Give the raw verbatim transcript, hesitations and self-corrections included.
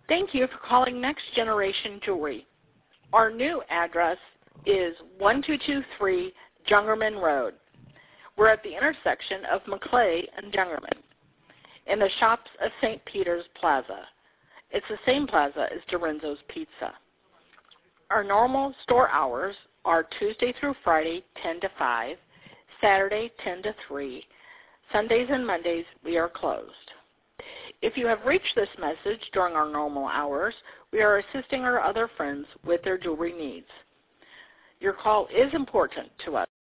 Thank you for calling Next Generation Jewelry. Our new address is one two two three Jungerman Road. We're at the intersection of Maclay and Jungerman in the shops of Saint Peter's Plaza. It's the same plaza as Dorenzo's Pizza. Our normal store hours are Tuesday through Friday, ten to five, Saturday, ten to three. Sundays and Mondays, we are closed. If you have reached this message during our normal hours, we are assisting our other friends with their jewelry needs. Your call is important to us.